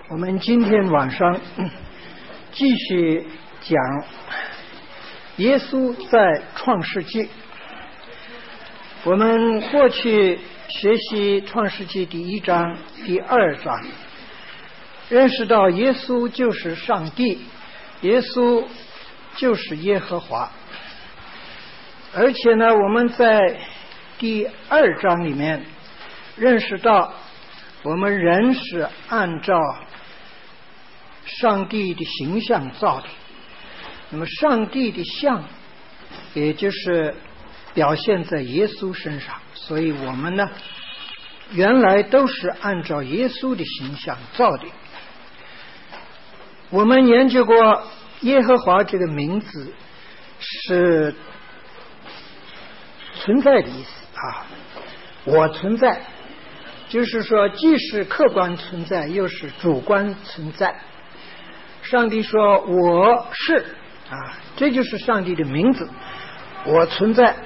我们今天晚上继续讲耶稣在创世纪。我们过去学习创世纪第1章、第2章，认识到耶稣就是上帝，耶稣就是耶和华。而且呢，我们在第2章里面认识到我们人是按照上帝的形象造的，那么上帝的像也就是表现在耶稣身上，所以我们呢原来都是按照耶稣的形象造的。我们研究过耶和华这个名字是存在的意思啊，我存在，就是说既是客观存在又是主观存在。上帝说我是啊，这就是上帝的名字，我存在。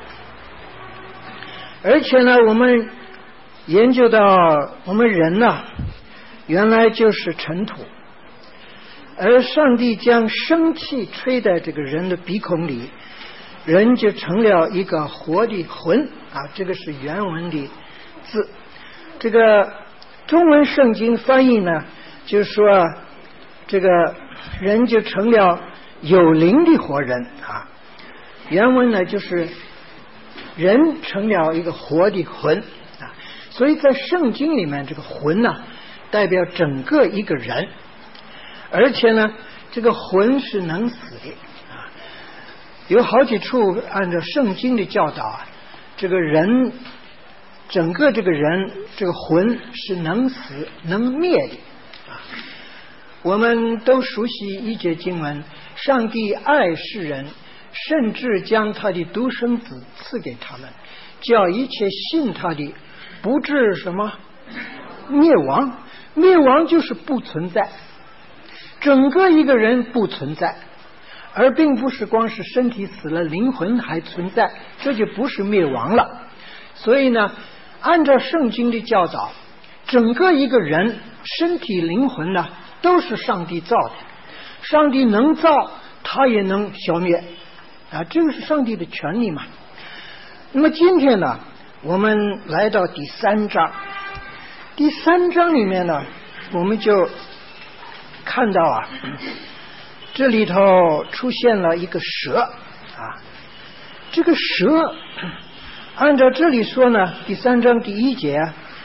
而且呢，我们研究到我们人呢原来就是尘土，而上帝将生气吹在这个人的鼻孔里，人就成了一个活的魂啊，这个是原文的字。这个中文圣经翻译呢就是说这个人就成了有灵的活人啊，原文呢就是人成了一个活的魂啊，所以在圣经里面这个魂呢代表整个一个人，而且呢这个魂是能死的啊，有好几处按照圣经的教导啊，这个人整个这个人这个魂是能死能灭的啊。我们都熟悉一节经文，上帝爱世人，甚至将他的独生子赐给他们，叫一切信他的不至什么灭亡。灭亡就是不存在，整个一个人不存在，而并不是光是身体死了灵魂还存在，这就不是灭亡了。所以呢按照圣经的教导，整个一个人身体灵魂呢都是上帝造的，上帝能造他也能消灭啊，这个是上帝的权利嘛。那么今天呢我们来到第3章，第3章里面呢我们就看到啊，这里头出现了一个蛇啊，这个蛇按照这里说呢，第3章第1节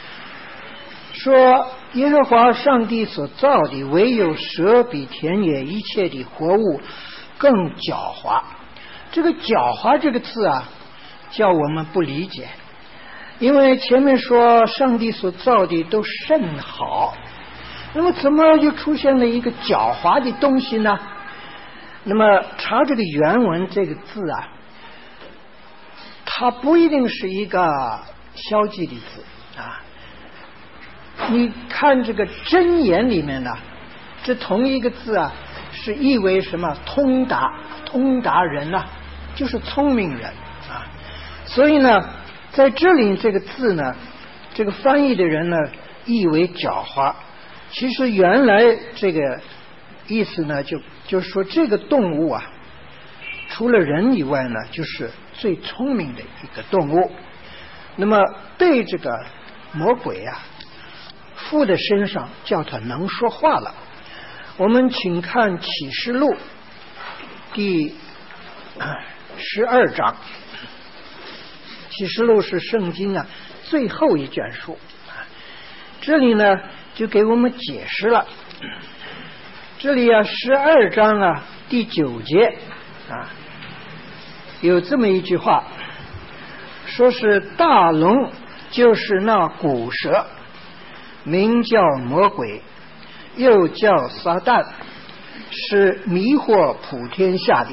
说耶和华上帝所造的唯有蛇比田野一切的活物更狡猾。这个狡猾这个字啊叫我们不理解，因为前面说上帝所造的都甚好，那么怎么又出现了一个狡猾的东西呢？那么查这个原文这个字啊，它不一定是一个消极的字啊。你看这个箴言里面呢，这同一个字啊是意为什么？通达人啊，就是聪明人啊。所以呢在这里这个字呢，这个翻译的人呢意为狡猾，其实原来这个意思呢就是说这个动物啊除了人以外呢就是最聪明的一个动物，那么被这个魔鬼啊附在身上，叫他能说话了。我们请看启示录第12章，启示录是圣经啊最后一卷书，这里呢就给我们解释了。这里啊12章啊第9节啊有这么一句话，说是大龙就是那古蛇，名叫魔鬼，又叫撒旦，是迷惑普天下的。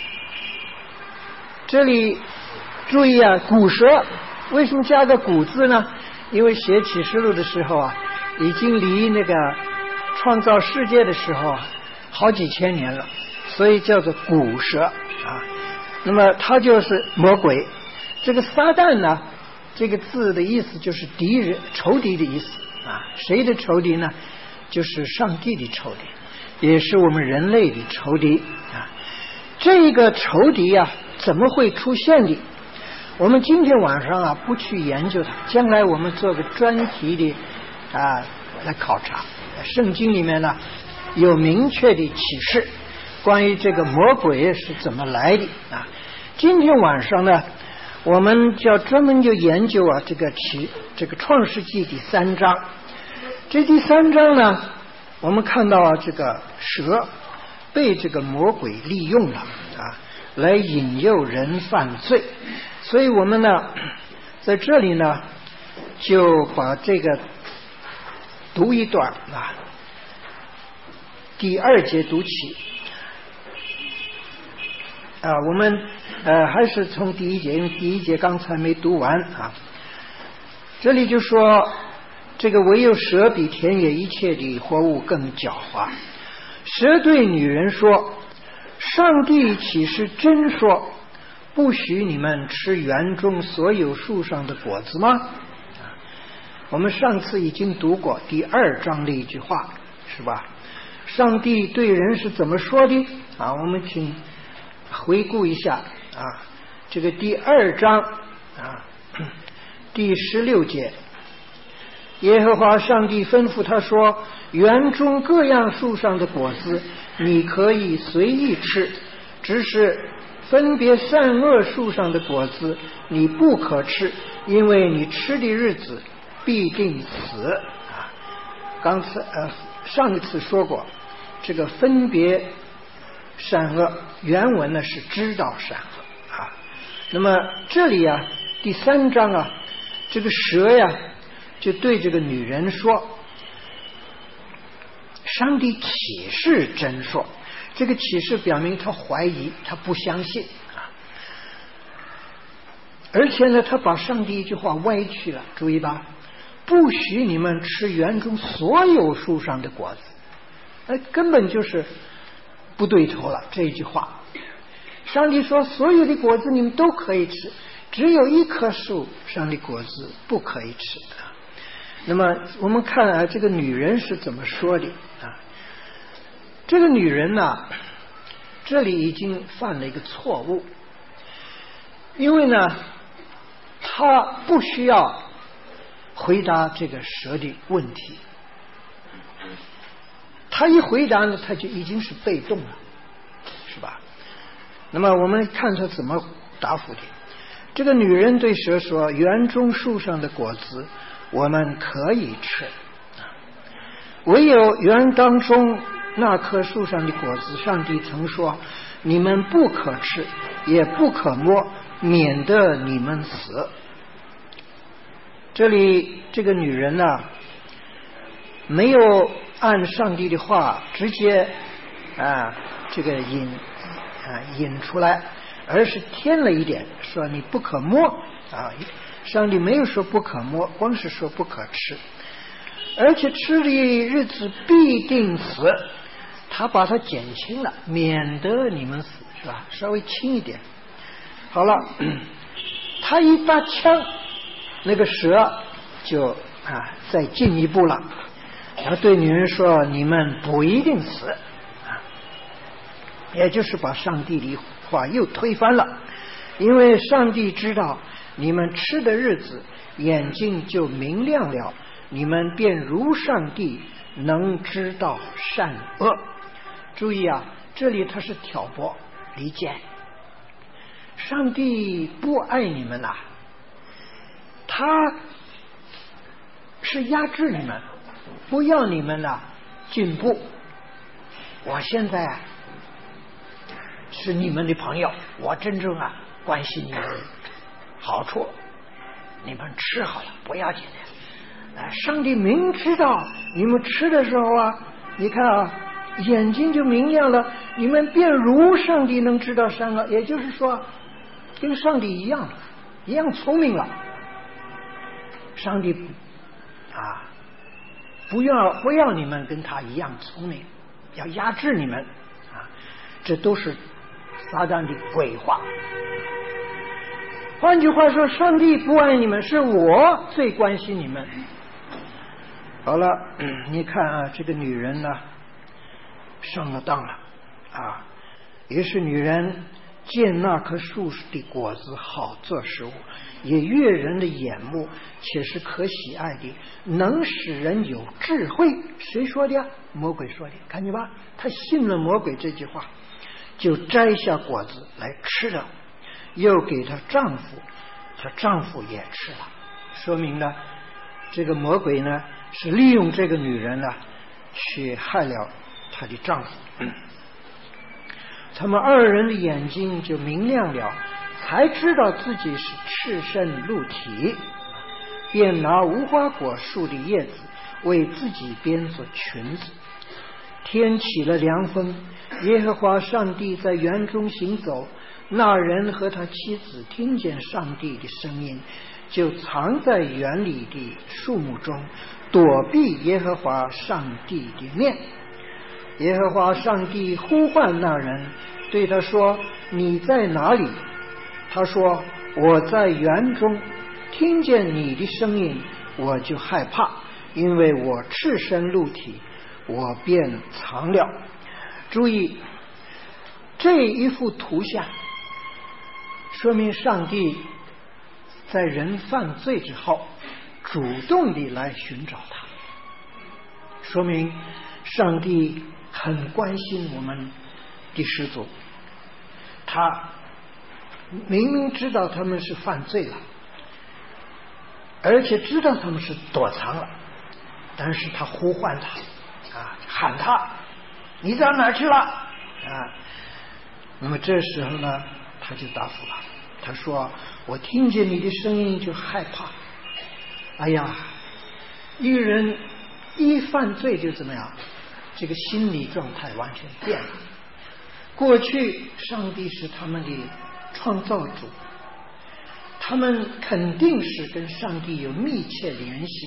这里注意啊，古蛇为什么加个古字呢？因为写启示录的时候啊已经离那个创造世界的时候好几千年了，所以叫做古蛇啊。那么它就是魔鬼。这个撒旦呢这个字的意思就是敌人仇敌的意思啊。谁的仇敌呢？ 就是上帝的仇敌，也是我们人类的仇敌啊。这个仇敌啊，怎么会出现的？我们今天晚上啊，不去研究它，将来我们做个专题的来考察。圣经里面呢有明确的启示，关于这个魔鬼是怎么来的啊。今天晚上呢，我们就要专门就研究啊这个创世纪第3章。这第3章呢，我们看到啊，这个蛇被这个魔鬼利用了啊，来引诱人犯罪。所以我们呢在这里呢就把这个读一段啊，第2节读起啊。我们还是从第1节，因为第1节刚才没读完啊。这里就说，这个唯有蛇比田野一切的活物更狡猾。蛇对女人说：上帝岂是真说不许你们吃园中所有树上的果子吗？我们上次已经读过第2章的一句话，是吧？上帝对人是怎么说的啊？我们请回顾一下啊，这个第2章啊，第16节，耶和华上帝吩咐他说：园中各样树上的果子你可以随意吃，只是分别善恶树上的果子你不可吃，因为你吃的日子必定死啊。上一次说过，这个分别善恶原文呢是知道善恶啊。那么这里啊第3章啊，这个蛇呀就对这个女人说：上帝岂是真说？这个启示表明他怀疑，他不相信啊。而且呢，他把上帝一句话歪曲了，注意吧，不许你们吃园中所有树上的果子，根本就是不对头了。这一句话，上帝说所有的果子你们都可以吃，只有一棵树上的果子不可以吃啊。那么我们看啊，这个女人是怎么说的啊？这个女人呢，这里已经犯了一个错误，因为呢，她不需要回答这个蛇的问题，她一回答呢，她就已经是被动了，是吧？那么我们看她怎么答复的。这个女人对蛇说：园中树上的果子我们可以吃，唯有园当中那棵树上的果子，上帝曾说你们不可吃也不可摸，免得你们死。这里这个女人呢，没有按上帝的话直接这个引出来，而是添了一点，说你不可摸啊。上帝没有说不可摸，光是说不可吃，而且吃的日子必定死，他把它减轻了，免得你们死，是吧？稍微轻一点。好了，他一搭枪，那个蛇就再进一步了，然后对女人说：你们不一定死啊，也就是把上帝的话又推翻了。因为上帝知道你们吃的日子眼睛就明亮了，你们便如上帝，能知道善恶。注意啊，这里他是挑拨离间，上帝不爱你们呐，他是压制你们，不要你们进步。我现在是你们的朋友，我真正关心你们好处，你们吃好了不要紧的。上帝明知道你们吃的时候你看眼睛就明亮了，你们便如上帝能知道善恶，也就是说跟上帝一样聪明了。上帝不要你们跟他一样聪明，要压制你们这都是撒旦的鬼话。换句话说，上帝不爱你们，是我最关心你们。 好了，你看啊，这个女人呢上了当了啊。于是女人见那棵树的果子好做食物，也悦人的眼目，且是可喜爱的，能使人有智慧。谁说的呀？魔鬼说的。看见吧，她信了魔鬼这句话，就摘下果子来吃了，又给她丈夫，她丈夫也吃了。说明呢，这个魔鬼呢是利用这个女人呢去害了她的丈夫。他们二人的眼睛就明亮了，才知道自己是赤身露体，便拿无花果树的叶子为自己编做裙子。天起了凉风，耶和华上帝在园中行走，那人和他妻子听见上帝的声音，就藏在园里的树木中，躲避耶和华上帝的面。耶和华上帝呼唤那人，对他说：你在哪里？他说：我在园中，听见你的声音，我就害怕，因为我赤身露体，我便藏了。注意这一幅图像，说明上帝在人犯罪之后主动地来寻找他，说明上帝很关心我们的始祖。他明明知道他们是犯罪了，而且知道他们是躲藏了，但是他呼唤他啊，喊他，你到哪儿去了啊？那么这时候呢，他就答复了，他说：我听见你的声音就害怕。哎呀，一个人一犯罪就怎么样，这个心理状态完全变了。过去上帝是他们的创造主，他们肯定是跟上帝有密切联系，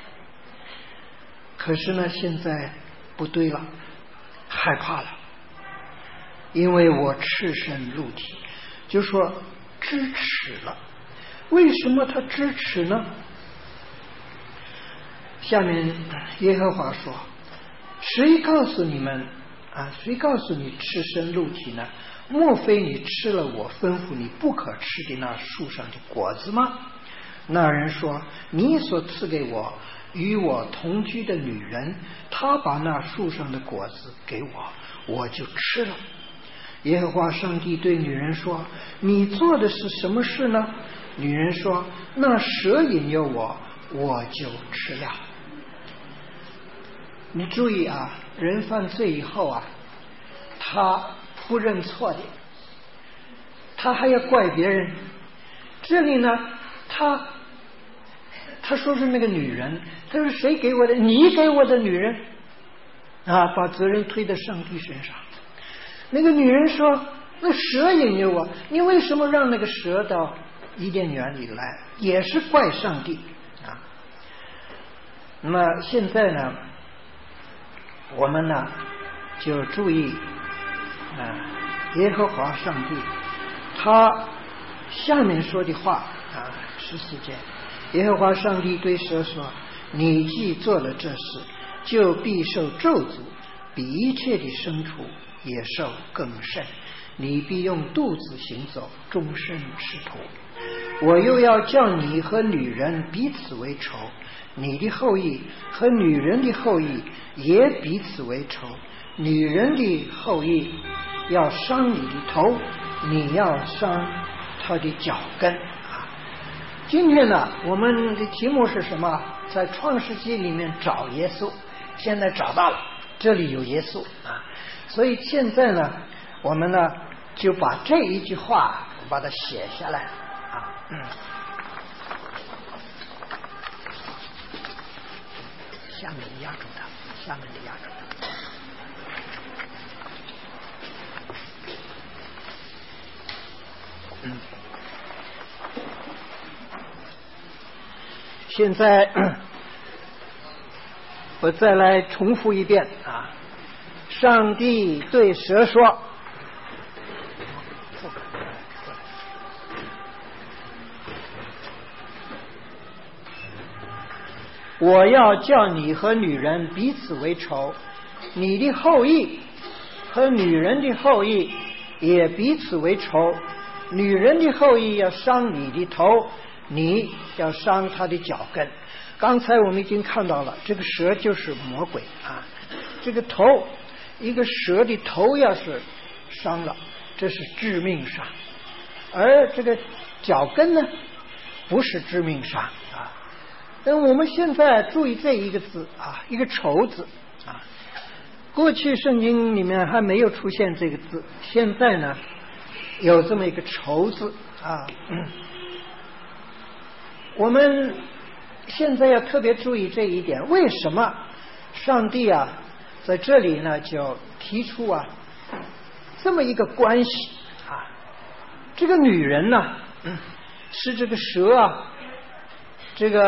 可是呢现在不对了，害怕了，因为我赤身露体，就说支持了。为什么他支持呢？下面耶和华说：谁告诉你们啊？谁告诉你赤身露体呢？莫非你吃了我吩咐你不可吃的那树上的果子吗？那人说：你所赐给我与我同居的女人，她把那树上的果子给我，我就吃了。耶和华上帝对女人说：你做的是什么事呢？女人说：那蛇引诱我，我就吃了。你注意啊，人犯罪以后啊，他不认错的，他还要怪别人。这里呢，他说是那个女人，他说谁给我的？你给我的女人啊，把责任推到上帝身上。那个女人说：那蛇引诱我，你为什么让那个蛇到伊甸园里来？也是怪上帝啊。那么现在呢，我们呢就注意耶和华上帝他下面说的话啊，14节，耶和华上帝对蛇说：你既做了这事，就必受咒诅，比一切的牲畜野兽更甚，你必用肚子行走，终身吃土。我又要叫你和女人彼此为仇，你的后裔和女人的后裔也彼此为仇，女人的后裔要伤你的头，你要伤她的脚跟啊。今天呢，我们的题目是什么？在创世纪里面找耶稣，现在找到了，这里有耶稣啊。所以现在呢，我们呢就把这一句话把它写下来啊。下面压住它，下面的压住它。现在我再来重复一遍啊。上帝对蛇说： 我要叫你和女人彼此为仇，你的后裔和女人的后裔也彼此为仇，女人的后裔要伤你的头，你要伤他的脚跟。刚才我们已经看到了，这个蛇就是魔鬼啊，这个头，一个蛇的头要是伤了，这是致命伤，而这个脚跟呢，不是致命伤啊。但我们现在注意这一个字啊，一个仇字啊，过去圣经里面还没有出现这个字，现在呢有这么一个仇字啊。我们现在要特别注意这一点，为什么上帝啊在这里呢就提出啊这么一个关系啊？这个女人呢是这个蛇啊，这个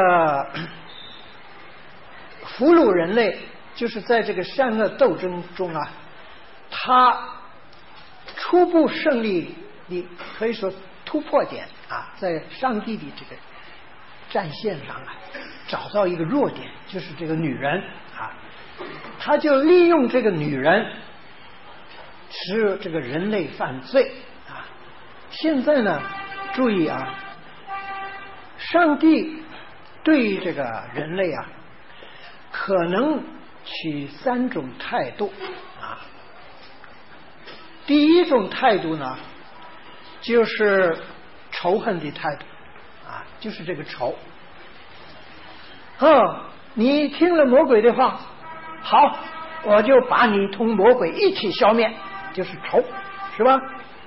俘虏人类，就是在这个善恶斗争中啊，他初步胜利的可以说突破点啊，在上帝的这个战线上啊，找到一个弱点，就是这个女人啊，他就利用这个女人使这个人类犯罪啊。现在呢，注意啊，上帝对于这个人类啊，可能取3种态度啊。第一种态度呢，就是仇恨的态度啊，就是这个仇。你听了魔鬼的话，好，我就把你同魔鬼一起消灭，就是仇，是吧？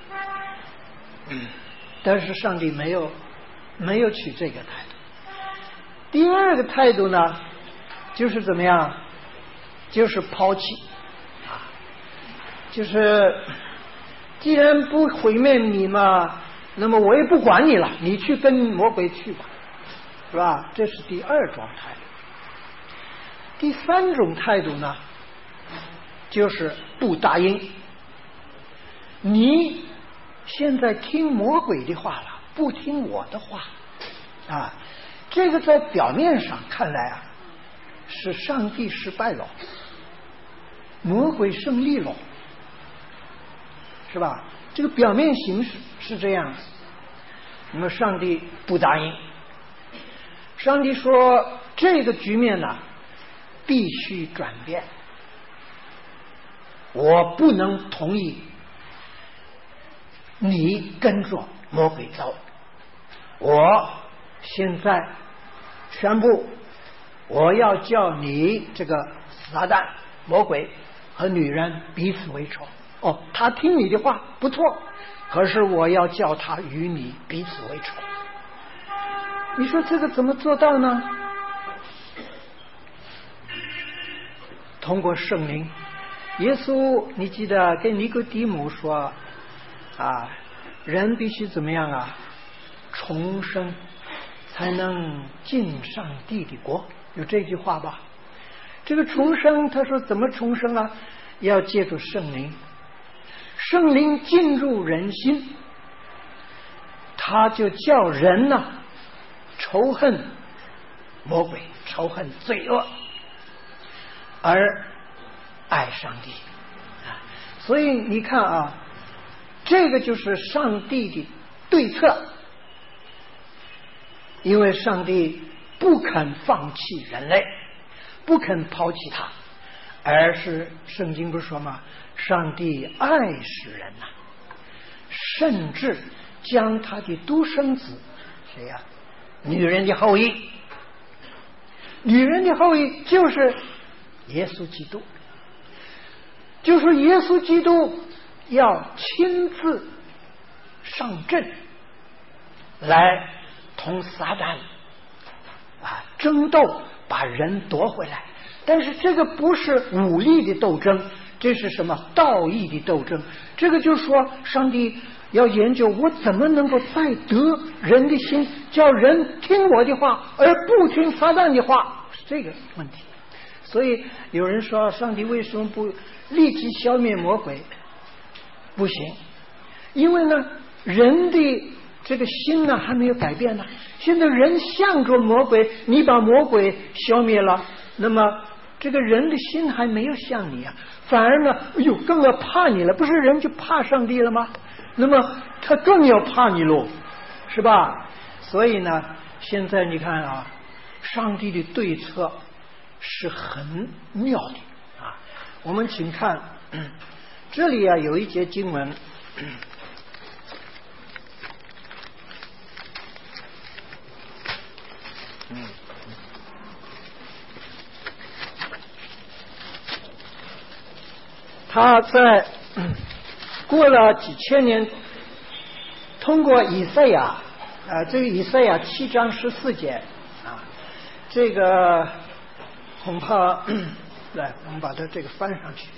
但是上帝没有取这个态度。第二个态度呢，就是怎么样？就是抛弃啊，就是既然不毁灭你嘛，那么我也不管你了，你去跟魔鬼去吧，是吧？这是第二种态度。第3种态度呢，就是不答应。你现在听魔鬼的话了，不听我的话啊，这个在表面上看来啊，是上帝失败了，魔鬼胜利了，是吧？这个表面形式是这样。那么上帝不答应，上帝说这个局面呢必须转变，我不能同意你跟着魔鬼走，我现在宣布，我要叫你这个撒旦魔鬼和女人彼此为仇。他听你的话不错，可是我要叫他与你彼此为仇。你说这个怎么做到呢？通过圣灵。耶稣你记得跟尼哥底母说啊，人必须怎么样啊？重生才能进上帝的国，有这句话吧？这个重生他说怎么重生啊？要借助圣灵，圣灵进入人心，他就叫人呢仇恨魔鬼，仇恨罪恶，而爱上帝啊。所以你看啊，这个就是上帝的对策，因为上帝不肯放弃人类，不肯抛弃他，而是圣经不是说吗？上帝爱世人呐，甚至将他的独生子谁呀？女人的后裔，女人的后裔就是耶稣基督，就是耶稣基督要亲自上阵来同撒旦争斗，把人夺回来。但是这个不是武力的斗争，这是什么？道义的斗争。这个就是说上帝要研究我怎么能够再得人的心，叫人听我的话而不听撒旦的话，是这个问题。所以有人说上帝为什么不立即消灭魔鬼？不行，因为呢人的这个心呢还没有改变呢。现在人向着魔鬼，你把魔鬼消灭了，那么这个人的心还没有向你啊，反而呢，哎呦，更要怕你了。不是人就怕上帝了吗？那么他更要怕你喽，是吧？所以呢，现在你看啊，上帝的对策是很妙的啊。我们请看这里啊，有一节经文。他在过了几千年，通过以赛亚这个以赛亚7章14节啊，这个恐怕来，我们把它这个翻上去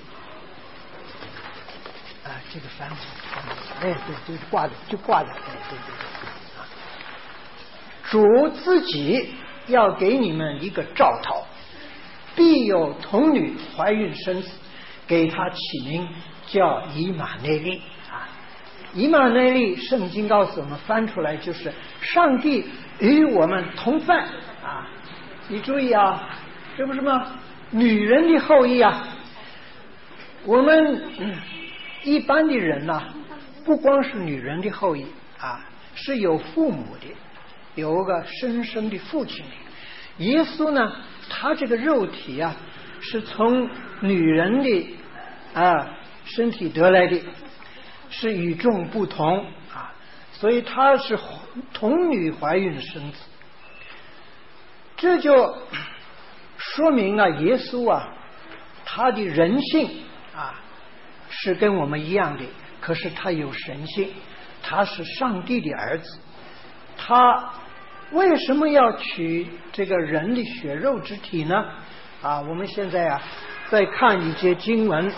啊，这个翻上去，哎，对，挂着，哎，对，啊，主自己要给你们一个兆头，必有童女怀孕生子，给他起名叫以马内利啊。以马内利，圣经告诉我们翻出来就是上帝与我们同在啊。你注意啊，这不是吗？女人的后裔啊。我们一般的人呐，不光是女人的后裔啊，是有父母的，有个生生的父亲的。耶稣呢，他这个肉体啊，是从女人的身体得来的，是与众不同啊，所以他是童女怀孕生子。这就说明啊，耶稣啊，他的人性啊是跟我们一样的，可是他有神性，他是上帝的儿子。他为什么要取这个人的血肉之体呢？啊，我们现在啊再看一节经文，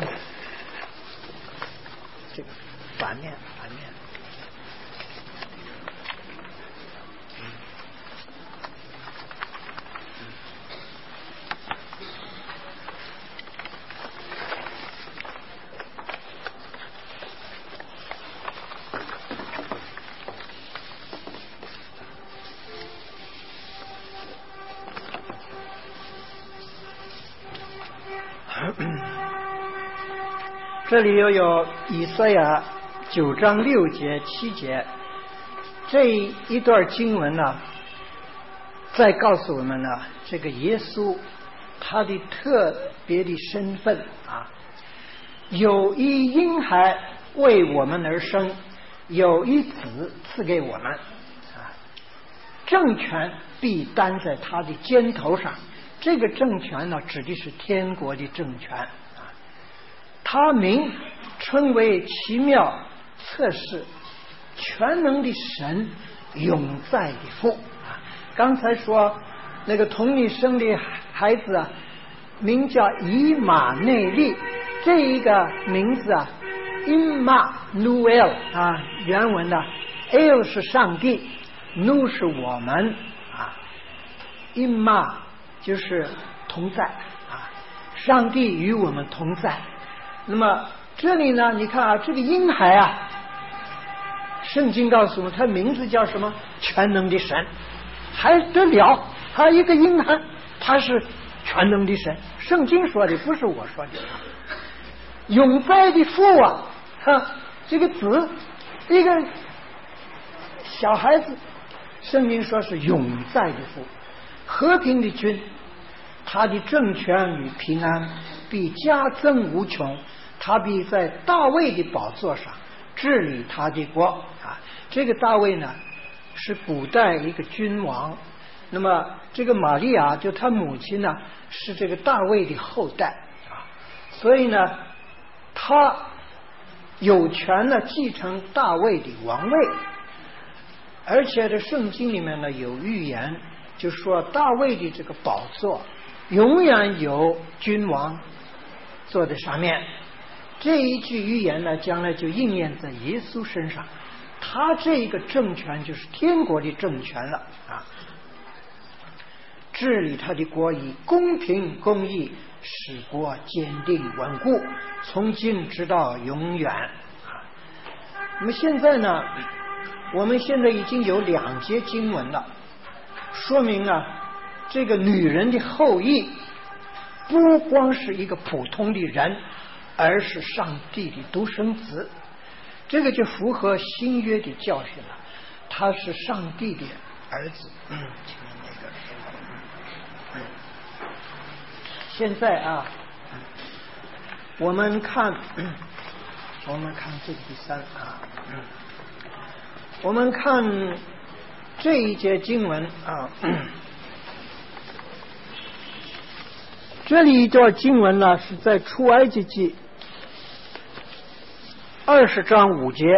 这个反面。这里又有以赛亚9章6节7节，这一段经文呢，再告诉我们呢，这个耶稣他的特别的身份啊，有一婴孩为我们而生，有一子赐给我们啊，政权必担在他的肩头上。这个政权呢，指的是天国的政权啊。他名称为奇妙、测试、全能的神、永在的父啊。刚才说那个童女生的孩子啊，名叫以马内利，这一个名字啊 Immanuel 啊，原文的 El 是上帝， Nu 是我们啊， Imma 就是同在啊，上帝与我们同在。那么这里呢，你看啊，这个婴孩啊，圣经告诉我们他名字叫什么？全能的神，还得了，他一个婴孩，他是全能的神，圣经说的，不是我说的。永在的父啊，这个子，一个小孩子，圣经说是永在的父，和平的君，他的政权与平安必加增无穷，他必在大卫的宝座上治理他的国啊。这个大卫呢，是古代一个君王，那么这个玛利亚就他母亲呢，是这个大卫的后代啊，所以呢，他有权呢继承大卫的王位。而且这圣经里面呢有预言，就说大卫的这个宝座永远有君王坐在上面。这一句预言呢，将来就应验在耶稣身上，他这个政权就是天国的政权了啊！治理他的国以公平公义，使国坚定稳固，从今直到永远啊！那么现在呢， 我们现在已经有2节经文了，说明这个女人的后裔不光是一个普通的人，而是上帝的独生子，这个就符合新约的教训了，他是上帝的儿子。现在我们看这个第3我们看这一节经文这里一段经文呢是在出埃及记20章5节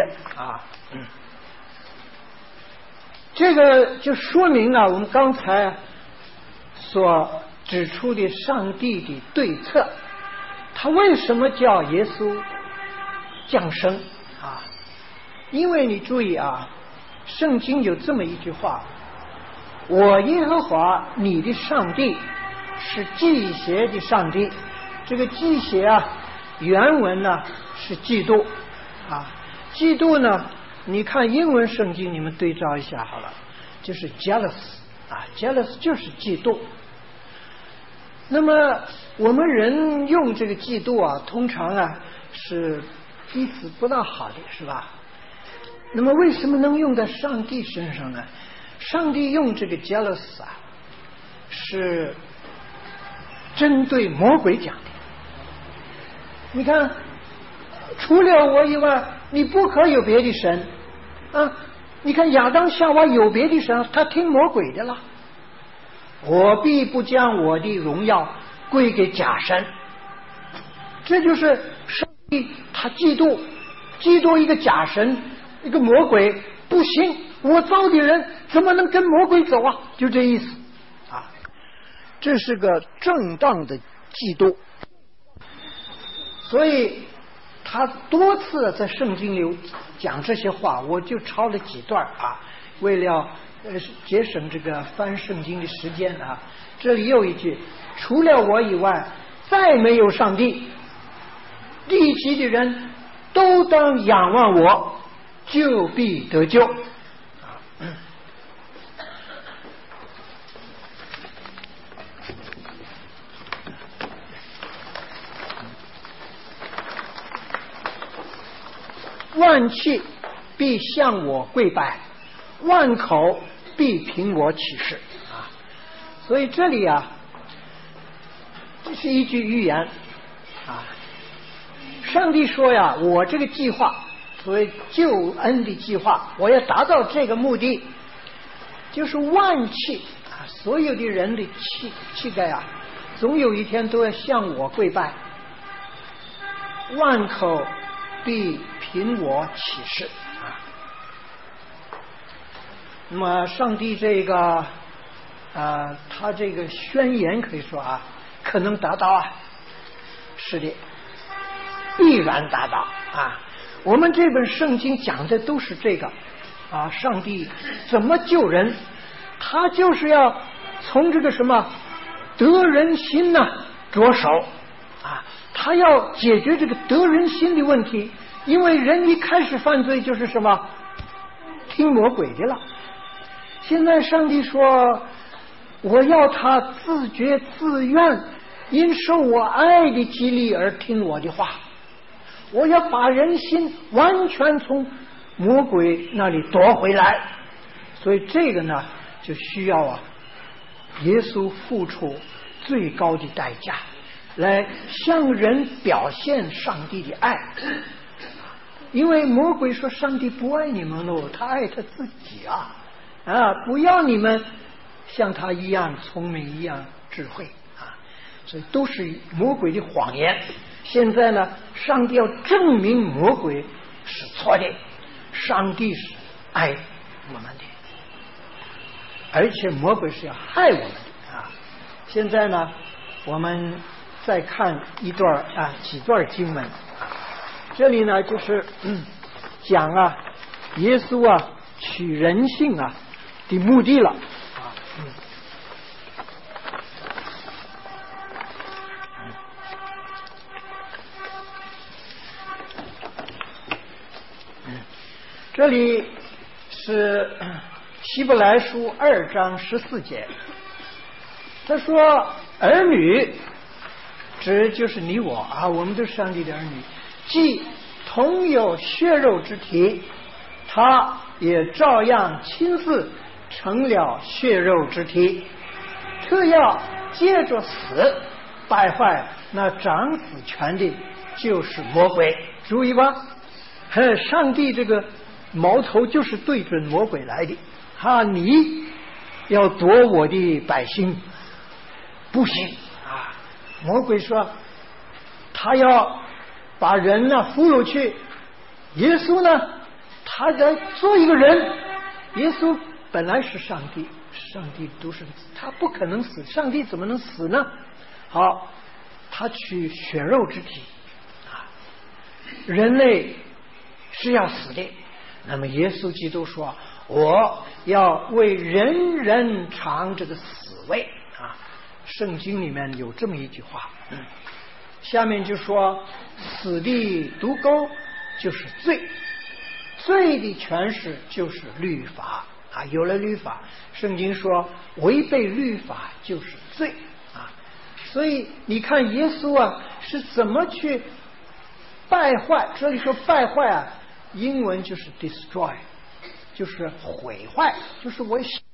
这个就说明了我们刚才所指出的上帝的对策，他为什么叫耶稣降生因为你注意圣经有这么一句话，我耶和华你的上帝是祭邪的上帝，这个祭邪原文呢是嫉妒嫉妒呢你看英文圣经你们对照一下好了，就是 jealous 就是嫉妒。那么我们人用这个嫉妒通常是彼此不大好的，是吧？那么为什么能用在上帝身上呢？上帝用这个 jealous 是针对魔鬼讲的。你看，除了我以外，你不可有别的神你看亚当夏娃有别的神，他听魔鬼的了。我必不将我的荣耀归给假神，这就是上帝他嫉妒一个假神，一个魔鬼，不行，我造的人怎么能跟魔鬼走就这意思这是个正当的嫉妒。所以他多次在圣经里讲这些话，我就抄了几段为了节省这个翻圣经的时间这里又一句，除了我以外再没有上帝，地极的人都当仰望我，就必得救万气必向我跪拜，万口必凭我起誓所以这里这是一句预言上帝说我这个计划，所谓救恩的计划，我要达到这个目的，就是万气所有的人的气概总有一天都要向我跪拜，万口必凭我起誓那么上帝这个他这个宣言可以说可能达到是的，必然达到我们这本圣经讲的都是这个上帝怎么救人，他就是要从这个什么得人心着手他要解决这个得人心的问题，因为人一开始犯罪就是什么听魔鬼的了。现在上帝说我要他自觉自愿，因受我爱的激励而听我的话，我要把人心完全从魔鬼那里夺回来。所以这个呢就需要耶稣付出最高的代价来向人表现上帝的爱。因为魔鬼说上帝不爱你们他爱他自己不要你们像他一样聪明一样智慧所以都是魔鬼的谎言。现在呢上帝要证明魔鬼是错的，上帝是爱我们的，而且魔鬼是要害我们的现在呢我们再看一段几段经文这里呢就是讲耶稣取人性的目的了这里是希伯来书2章14节，他说儿女指就是你我啊，我们都是上帝的儿女，既同有血肉之体，他也照样亲自成了血肉之体，特要借着死败坏那掌死权的，就是魔鬼。注意吧，上帝这个矛头就是对准魔鬼来的你要夺我的百姓，不行啊！魔鬼说他要把人俘虏去，耶稣呢，他在做一个人。耶稣本来是上帝，上帝独生子，他不可能死，上帝怎么能死呢？好，他取血肉之体人类是要死的。那么耶稣基督说，我要为人人尝这个死味圣经里面有这么一句话。下面就说死的毒钩就是罪，罪的权势就是律法有了律法，圣经说违背律法就是罪所以你看耶稣是怎么去败坏，这里说败坏英文就是 destroy， 就是毁坏，就是我